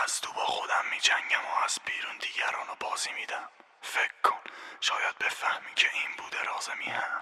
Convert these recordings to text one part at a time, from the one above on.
از تو با خودم می جنگم و از بیرون دیگرانو بازی میدم. فکر کن شاید بفهمی که این بوده راز میهن.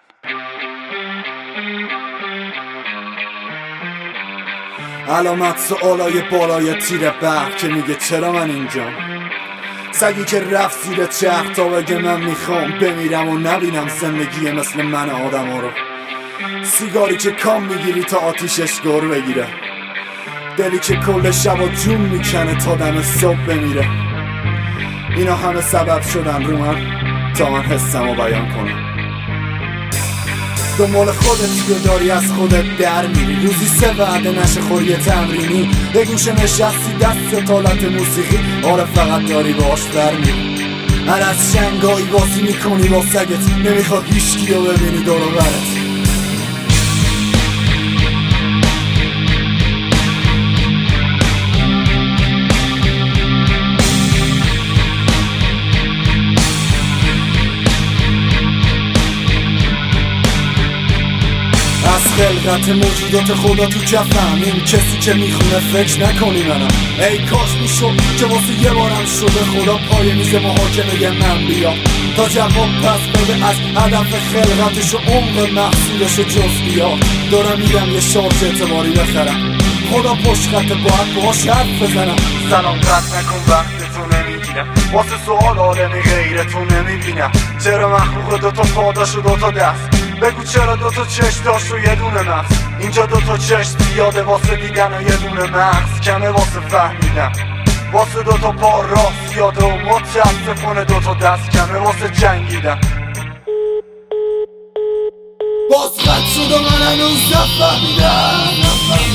علامت سوالای بالای تیر برق که میگه چرا من اینجام، سگی که رفت زیر چرخ تا بگه من میخوام بمیرم و نبینم زندگی مثل من آدم ها رو. سیگاری که کام میگیری تا آتیشش گر بگیره، دلی که کل شب و جون میکنه تا دم صبح بمیره. اینا همه سبب شدن رو من تا من حسم رو بیان کنم. دنبال خودت که داری از خودت در میری، روزی 3 وعده نشه خوری تمرینی، به گوشه نشستی دست تالت موسیقی، آره فقط داری باش در میری. هر از شنگایی بازی میکنی با سگت، نمیخواد هیچکی رو ببینی دور و برت. از خلقت موجودات خدا تو کفم، این کسی که میخونه فکر نکنی منم. ای کاش میشد که واسه یه بارم شده خدا پای میز محاکمه من بیا تا جواب پس بده از هدف خلقتش و عمق محصولش جز بیا. دارم میرم یه شارژ اعتباری بخرم، خدا پشت خط باید باش حرف بزنم. سلام قطع نکن وقتتو نمیگیرم، واسه سوال آدمی غیرتو نمیبینم. چرا مخلوق دوتا پا داشت و دوتا دست؟ بگو چرا دوتا چشم داشت و یه دونه مغز؟ اینجا دوتا چشم زیاده واسه دیدن و یه دونه مغز کمه واسه فهمیدن. واسه دوتا پا راه زیاده و متاسفانه دوتا دست کمه واسه جنگیدن. باز خط شد و من هنوز نفهمیدم.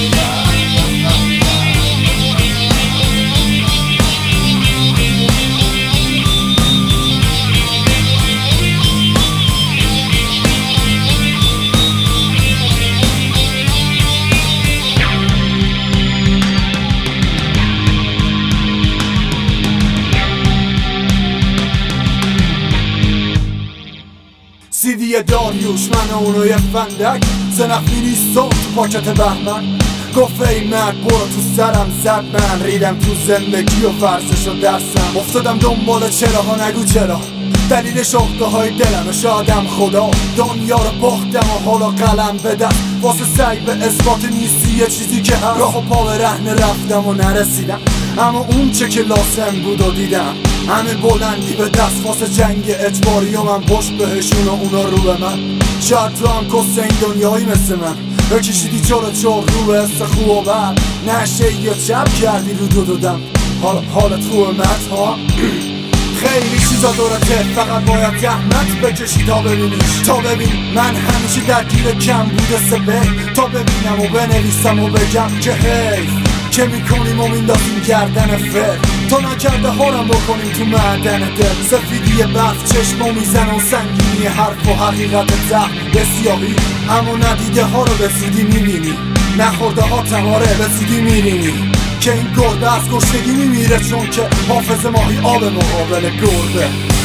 سیدی داریوش من اونو یه فندک، سنخی نیستم تو پاکت بهمن. گفت ای مرد برو تو سرم زد، من ریدم تو زندگی و ورزش و درسم. افتادم دنبال چراها نگو چرا، دلیل شغله های دلم شادم خدا. دنیا رو باختم و حالا قلم بدم واسه سعی به اثبات نیستی یه چیزی که هم راه و پا به رهن رفتم و نرسیدم. اما اون چه که لازم بود و دیدم، همه بلندی به دست واسه جنگ اجباری و من پشت بهشون و اونا رو به من. شاید تو هم کسه این دنیایی مثل من بکشیدی چور چور رو به حس خوب و بد، نشه یا چپ کردی رو دو دم. حالت خوبه مت ها؟ خیلی چیزا دورته، فقط باید زحمت بکشی تا ببینیش. تا ببین من همیشه درگیر کم بوده سبه، تا ببینم و بنویسم و بگم که حیف که میکنیم و میندازیم گردن فر، تا نکرده هارم بکنیم تو معدن دل. سفیدی برف چشمو میزن و سنگینی حرف و حقیقت زهر به سیاهی، اما ندیده ها رو به زودی میبینی، نخورده ها تماره به زودی میرینی. که این گربه از گشنگی میمیره چون که حافظ ماهی آب مقابل گربه.